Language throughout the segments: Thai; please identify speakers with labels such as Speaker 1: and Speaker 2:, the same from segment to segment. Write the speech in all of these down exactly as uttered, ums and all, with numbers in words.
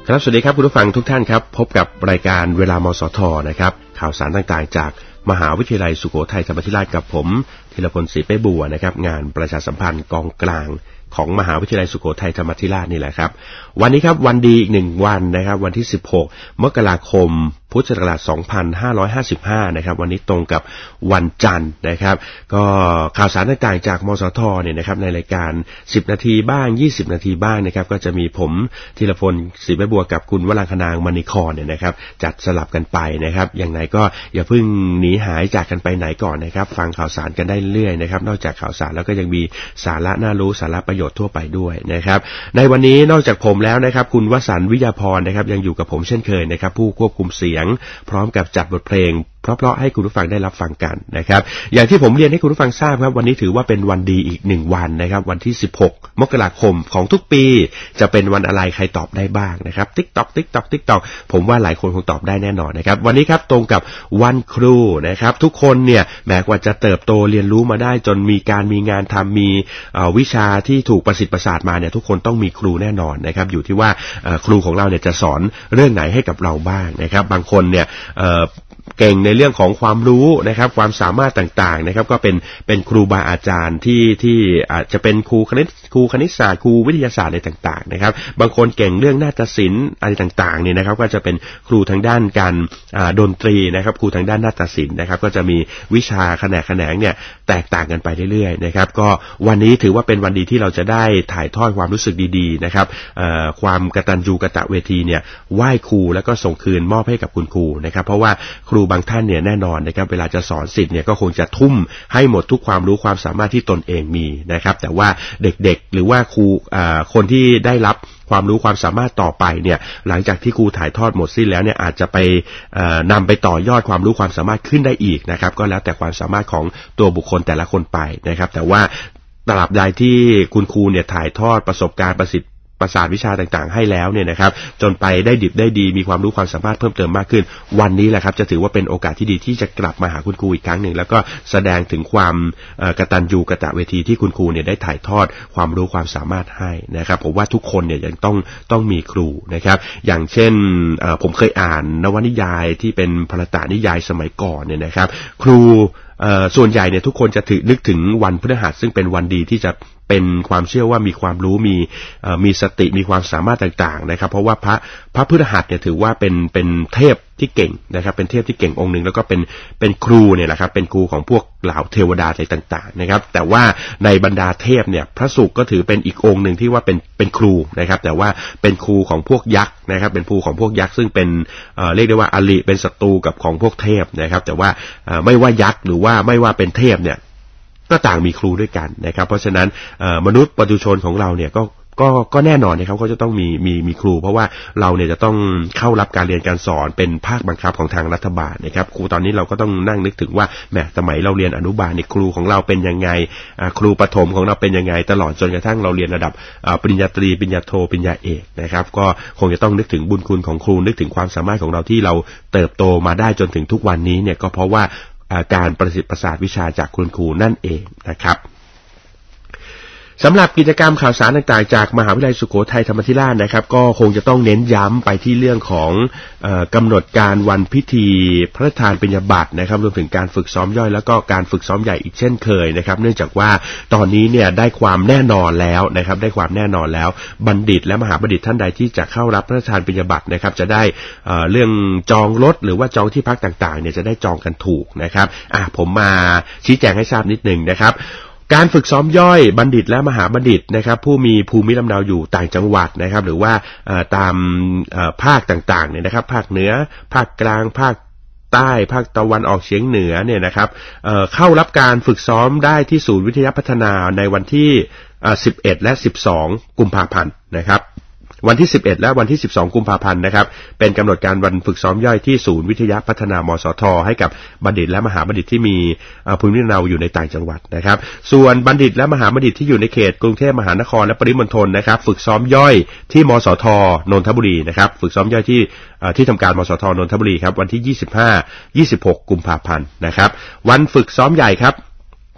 Speaker 1: ครับสวัสดีครับคุณผู้ฟังทุกท่านครับพบกับรายการเวลามสทนะครับข่าวสารต่างๆจากมหาวิทยาลัยสุโขทัยธรรมาธิราชกับผมธีรพลศรีเป้บัวนะครับงานประชาสัมพันธ์กองกลางของมหาวิทยาลัยสุโขทัยธรรมาธิราชนี่แหละครับวันนี้ครับวันดีอีกหนึ่งวันนะครับวันที่สิบหกมกราคมพุทธศักราชสองพันห้าร้อยห้าสิบห้านะครับวันนี้ตรงกับวันจันทร์นะครับก็ข่าวสารต่างๆจากมสทเนี่ยนะครับในรายการสิบนาทีบ้างยี่สิบนาทีบ้างนะครับก็จะมีผมธีรพลศรีเป้บัวกับคุณวรังคนางมณีครเนี่ยนะครับจัดสลับกันไปนะครับอย่างไรก็อย่าเพิ่งหนีหายจากกันไปไหนก่อนนะครับฟังข่าวสารกันได้เรื่อยนะครับนอกจากข่าวสารแล้วก็ยังมีสาระน่ารู้สาระประโยชน์ทั่วไปด้วยนะครับในวันนี้นอกจากผมแล้วนะครับคุณวสันต์วิทยาพรนะครับยังอยู่กับผมเช่นเคยนะครับผู้ควบคุมเสียงพร้อมกับจัดบทเพลงเพราะๆให้คุณผู้ฟังได้รับฟังกันนะครับอย่างที่ผมเรียนให้คุณผู้ฟังทราบครับวันนี้ถือว่าเป็นวันดีอีกหนึ่งวันนะครับวันที่สิบหกมกราคมของทุกปีจะเป็นวันอะไรใครตอบได้บ้างนะครับ TikTok TikTok TikTok ผมว่าหลายคนคงตอบได้แน่นอนนะครับวันนี้ครับตรงกับวันครูนะครับทุกคนเนี่ยแม้ว่าจะเติบโตเรียนรู้มาได้จนมีการมีงานทำมีวิชาที่ถูกประสิทธิ์ประสาทมาเนี่ยทุกคนต้องมีครูแน่นอนนะครับอยู่ที่ว่าครูของเราเนี่ยจะสอนเรื่องไหนให้กับเราบ้างนะครับบางคนเนี่ยเก่งในเรื่องของความรู้นะครับความสามารถต่างๆนะครับก็เป็นเป็นครูบาอาจารย์ที่ที่อาจจะเป็นครูคณิตครูคณิตศาสตร์ครูวิทยาศาสตร์อะไรต่างๆนะครับบางคนเก่งเรื่องนาฏศิลป์อะไรต่างๆเนี่ยนะครับก็จะเป็นครูทางด้านการดนตรีนะครับครูทางด้านนาฏศิลป์นะครับก็จะมีวิชาแขนงแขนงเนี่ยแตกต่างกันไปเรื่อยๆนะครับก็วันนี้ถือว่าเป็นวันดีที่เราจะได้ถ่ายทอดความรู้สึกดีๆนะครับความกตัญญูกตเวทีเนี่ยไหว้ครูแล้วก็ส่งคืนมอบให้กับคุณครูนะครับเพราะว่าครูบางท่านเนี่ยแน่นอนนะครับเวลาจะสอนศิษย์เนี่ยก็คงจะทุ่มให้หมดทุกความรู้ความสามารถที่ตนเองมีนะครับแต่ว่าเด็กๆหรือว่าครูคนที่ได้รับความรู้ความสามารถต่อไปเนี่ยหลังจากที่ครูถ่ายทอดหมดสิ้นแล้วเนี่ยอาจจะไปนำไปต่อยอดความรู้ความสามารถขึ้นได้อีกนะครับก็แล้วแต่ความสามารถของตัวบุคคลแต่ละคนไปนะครับแต่ว่าตราบใดที่คุณครูเนี่ยถ่ายทอดประสบการณ์ประสิทธิ์ประสาทวิชาต่างๆให้แล้วเนี่ยนะครับจนไปได้ดิบได้ดีมีความรู้ความสามารถเพิ่มเติมมากขึ้นวันนี้แหละครับจะถือว่าเป็นโอกาสที่ดีที่จะกลับมาหาคุณครูอีกครั้งหนึ่งแล้วก็แสดงถึงความกตัญญูกตเวทีที่คุณครูเนี่ยได้ถ่ายทอดความรู้ความสามารถให้นะครับผมว่าทุกคนเนี่ยยังต้องต้องมีครูนะครับอย่างเช่นผมเคยอ่านนวนิยายที่เป็นภารตนิยายสมัยก่อนเนี่ยนะครับครูส่วนใหญ่เนี่ยทุกคนจะถือนึกถึงวันพฤหัสซึ่งเป็นวันดีที่จะเป็นความเชื่อว่ามีความรู้มีมีสติมีความสามารถต่างๆนะครับเพราะว่าพระพระพฤหัสเนี่ยถือว่าเป็นเป็นเทพที่เก่งนะครับเป็นเทพที่เก่งองค์หนึ่งแล้วก็เป็นเป็นครูเนี่ยแหละครับเป็นครูของพวกเหล่าเทวดาอะไรต่างๆนะครับแต่ว่าในบรรดาเทพเนี่ยพระศุกร์ก็ถือเป็นอีกองค์หนึ่งที่ว่าเป็นเป็นครูนะครับแต่ว่าเป็นครูของพวกยักษ์นะครับเป็นครูของพวกยักษ์ซึ่งเป็นเอ่อเรียกได้ว่าอริเป็นศัตรูกับของพวกเทพนะครับแต่ว่าไม่ว่ายักษ์หรือว่าไม่ว่าเป็นเทพเนี่ยก็ต่างมีครูด้วยกันนะครับเพราะฉะนั้นมนุษย์ปุถุชนของเราเนี่ยก็ก็ก็แน่นอนนะครับเขาจะต้องมีมีมีครูเพราะว่าเราเนี่ยจะต้องเข้ารับการเรียนการสอนเป็นภาคบังคับของทางรัฐบาลนะครับครูตอนนี้เราก็ต้องนั่งนึกถึงว่าแหมสมัยเราเรียนอนุบาลเนี่ยครูของเราเป็นยังไงครูประถมของเราเป็นยังไงตลอดจนกระทั่งเราเรียนระดับปริญญาตรีปริญญาโทปริญญาเอกนะครับก็คงจะต้องนึกถึงบุญคุณของครูนึกถึงความสามารถของเราที่เราเติบโตมาได้จนถึงทุกวันนี้เนี่ยก็เพราะว่าการประสิทธิ์ประสาทวิชาจากคุณครูนั่นเองนะครับสำหรับกิจกรรมข่าวสารต่างๆจากมหาวิทยาลัยสุโขทัยธรรมาธิราชนะครับก็คงจะต้องเน้นย้ำไปที่เรื่องของเอ่อกำหนดการวันพิธีพระราชทานปริญญาบัตรนะครับรวมถึงการฝึกซ้อมย่อยแล้วก็การฝึกซ้อมใหญ่อีกเช่นเคยนะครับเนื่องจากว่าตอนนี้เนี่ยได้ความแน่นอนแล้วนะครับได้ความแน่นอนแล้วบัณฑิตและมหาบัณฑิตท่านใดที่จะเข้ารับพระราชทานปริญญาบัตรนะครับจะได้เอ่อเรื่องจองรถหรือว่าจองที่พักต่างๆเนี่ยจะได้จองกันถูกนะครับอ่ะผมมาชี้แจงให้ทราบนิดนึงนะครับการฝึกซ้อมย่อยบัณฑิตและมหาบัณฑิตนะครับผู้มีภูมิลำเนาอยู่ต่างจังหวัดนะครับหรือว่าตามภาคต่างๆเนี่ยนะครับภาคเหนือภาคกลางภาคใต้ภาคตะวันออกเฉียงเหนือเนี่ยนะครับเอ่อเข้ารับการฝึกซ้อมได้ที่ศูนย์วิทยาพัฒนาในวันที่สิบเอ็ดและสิบสองกุมภาพันธ์นะครับวันที่สิบเอ็ดและวันที่สิบสองกุมภาพันธ์นะครับเป็นกำหนดการวันฝึกซ้อมย่อยที่ศูนย์วิทยาพัฒนามสทให้กับบัณฑิตและมหาบัณฑิตที่มีภูมิลำเนาอยู่ในต่างจังหวัดนะครับส่วนบัณฑิตและมหาบัณฑิตที่อยู่ในเขตกรุงเทพมหานครและปริมณฑลนะครับฝึกซ้อมย่อยที่มสทนนทบุรีนะครับฝึกซ้อมย่อยที่ที่ทำการมสทนนทบุรีครับวันที่ยี่สิบห้า ยี่สิบหกกุมภาพันธ์นะครับวันฝึกซ้อมใหญ่ครับ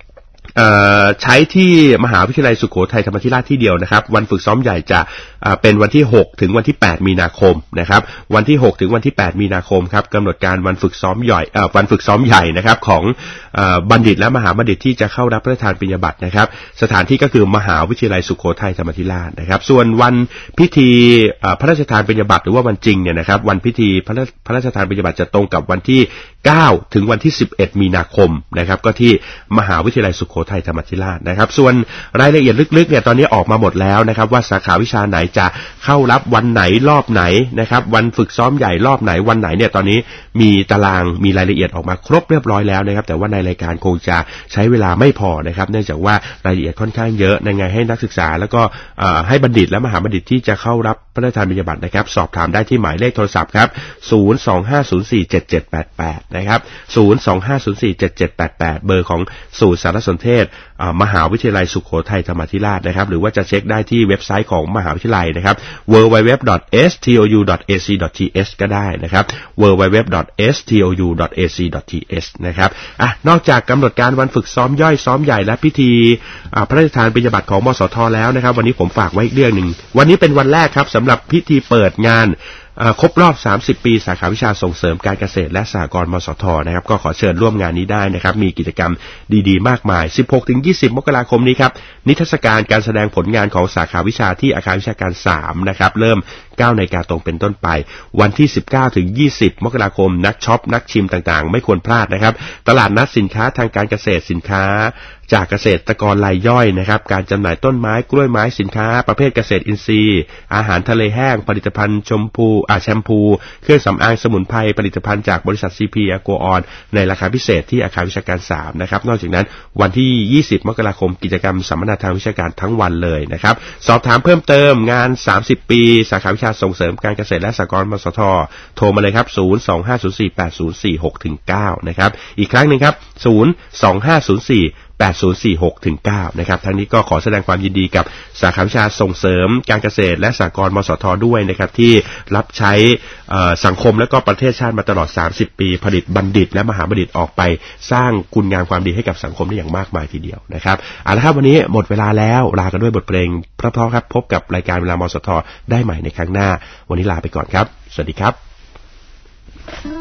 Speaker 1: ใช้ที่มหาวิทยาลัยสุโขทัยธรรมาธิราชที่เดียวนะครับวันฝึกซ้อมใหญ่จะเป็นวันที่หกถึงวันที่แปดมีนาคมนะครับวันที่หกถึงวันที่แปดมีนาคมครับกำหนดการวันฝึกซ้อมใหญ่วันฝึกซ้อมใหญ่นะครับของบัณฑิตและมหาบัณฑิตที่จะเข้ารับพระราชทานปริญญาบัตรนะครับสถานที่ก็คือมหาวิทยาลัยสุโขทัยธรรมาธิราชนะครับส่วนวันพิธีพระราชทานปริญญาบัตรหรือว่าวันจริงเนี่ยนะครับวันพิธีพระราชทานปริญญาบัตรจะตรงกับวันที่เก้าถึงวันที่สิบเอ็ดมีนาคมนะครับก็ที่มหาวิทยาลัยสุโขทัยธรรมาธิราชนะครับส่วนรายละเอียดลึกๆเนี่ยตอนนี้ออกมาหมดแล้วนะครับว่าสาขาวิชาไหนจะเข้ารับวันไหนรอบไหนนะครับวันฝึกซ้อมใหญ่รอบไหนวันไหนเนี่ยตอนนี้มีตารางมีรายละเอียดออกมาครบเรียบร้อยแล้วนะครับแต่ว่าในรายการคงจะใช้เวลาไม่พอนะครับเนื่องจากว่ารายละเอียดค่อนข้างเยอะในไงให้นักศึกษาแล้วก็ให้บัณฑิตและมหาบัณฑิตที่จะเข้ารับพระราชทานปริญญาบัตรนะครับสอบถามได้ที่หมายเลขโทรศัพท์ครับศูนย์ สอง ห้า ศูนย์ สี่ เจ็ด เจ็ด แปด แปดนะครับศูนย์ สอง ห้า ศูนย์ สี่ เจ็ด เจ็ด แปด แปดเบอร์ของศูนย์สารสนเทศมหาวิทยาลัยสุโขทัยธรรมาธิราชนะครับหรือว่าจะเช็คได้ที่เว็บไซต์ของมหาวิทยาลัยนะครับ ดับเบิลยู ดับเบิลยู ดับเบิลยู ดอท เอส ที โอ ยู ดอท เอ ซี ดอท ที เอส ก็ได้นะครับ ดับเบิลยู ดับเบิลยู ดับเบิลยู ดอท เอส ที โอ ยู ดอท เอ ซี ดอท ที เอส นะครับอ่ะนอกจากกำหนดการวันฝึกซ้อมย่อยซ้อมใหญ่และพิธีพระราชทานปริญญาบัตรของมสท.แล้วนะครับวันนี้ผมฝากไว้อีกเรื่องนึงวันนี้เป็นวันแรกครับสำหรับพิธีเปิดงานครบรอบสามสิบปีสาขาวิชาส่งเสริมการเกษตรและสหกรณ์มสท.นะครับก็ขอเชิญร่วมงานนี้ได้นะครับมีกิจกรรมดีๆมากมาย สิบหกถึงยี่สิบ มกราคมนี้ครับนิทรรศการการแสดงผลงานของสาขาวิชาที่อาคารวิชาการสามนะครับเริ่ม เก้านาฬิกาตรงเป็นต้นไปวันที่สิบเก้าถึงยี่สิบมกราคมนักช็อปนักชิมต่างๆไม่ควรพลาดนะครับตลาดนัดสินค้าทางการเกษตรสินค้าจากเกษตรกรรายย่อยนะครับการจำหน่ายต้นไม้กล้วยไม้สินค้าประเภทเกษตรอินทรีย์อาหารทะเลแห้งผลิตภัณฑ์ชมพูอ่าแชมพูเครื่องสำอางสมุนไพรผลิตภัณฑ์จากบริษัท ซี พี Agroon ในราคาพิเศษที่อาคารวิชาการสามนะครับนอกจากนั้นวันที่ยี่สิบมกราคมกิจกรรมสัมมนาทางวิชาการทั้งวันเลยนะครับสอบถามเพิ่มเติมงานสามสิบปีสาขาวิชาส่งเสริมการเกษตรและสหกรณ์มสท.โทรมาเลยครับศูนย์ สอง ห้า ศูนย์ สี่ แปด ศูนย์ สี่ หก ถึง เก้านะครับอีกครั้งนึงครับศูนย์ สอง ห้า ศูนย์ สี่ แปด ศูนย์ สี่ หก ถึง เก้านะครับทั้งนี้ก็ขอแสดงความยินดีกับสาขาวิชาส่งเสริมการเกษตรและสหกรณ์มสท.ด้วยนะครับที่รับใช้สังคมและก็ประเทศชาติมาตลอดสามสิบปีผลิตบัณฑิตและมหาบัณฑิตออกไปสร้างคุณงามความดีให้กับสังคมได้อย่างมากมายทีเดียวนะครับเอาละครับวันนี้หมดเวลาแล้วลากันด้วยบทเพลงเพราะๆครับพบกับรายการเวลามสท.ได้ใหม่ในครั้งหน้าวันนี้ลาไปก่อนครับสวัสดีครับ